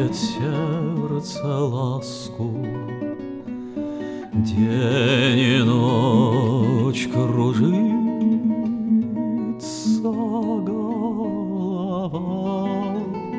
знает сердце ласку. День и ночь кружится голова.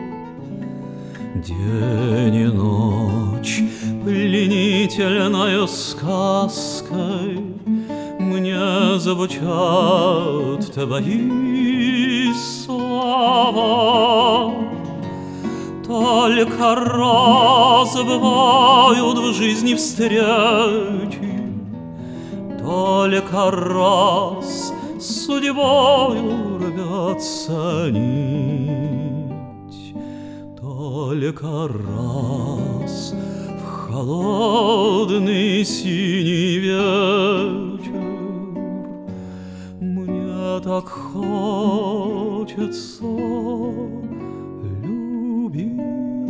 День и ночь пленительною сказкой мне звучат твои слова. Только раз бывают в жизни встречи, только раз судьбою рвется нить, только раз в холодный синий вечер мне так хочется любить.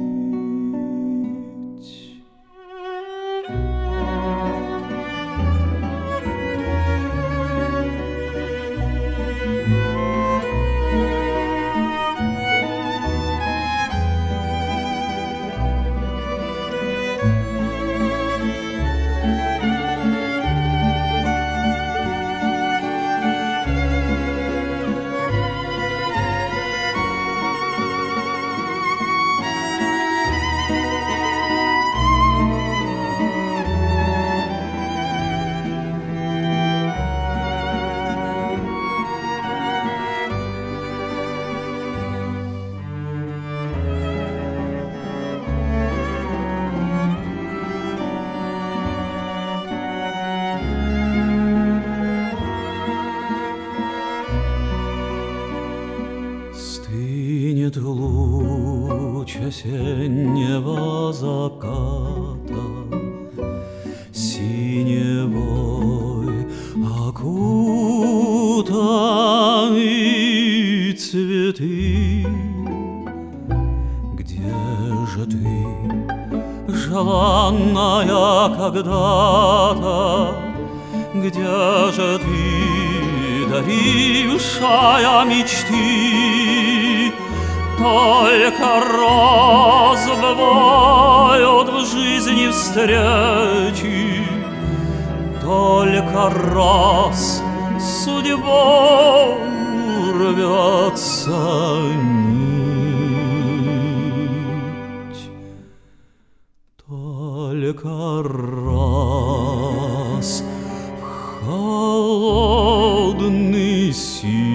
Стынет луч осеннего заката, синевой окутанный цветы. Где же ты, желанная когда-то? Где же ты, дарившая мечты? Только раз бывают в жизни встречи, только раз судьбой рвется нить, только раз в холодный синий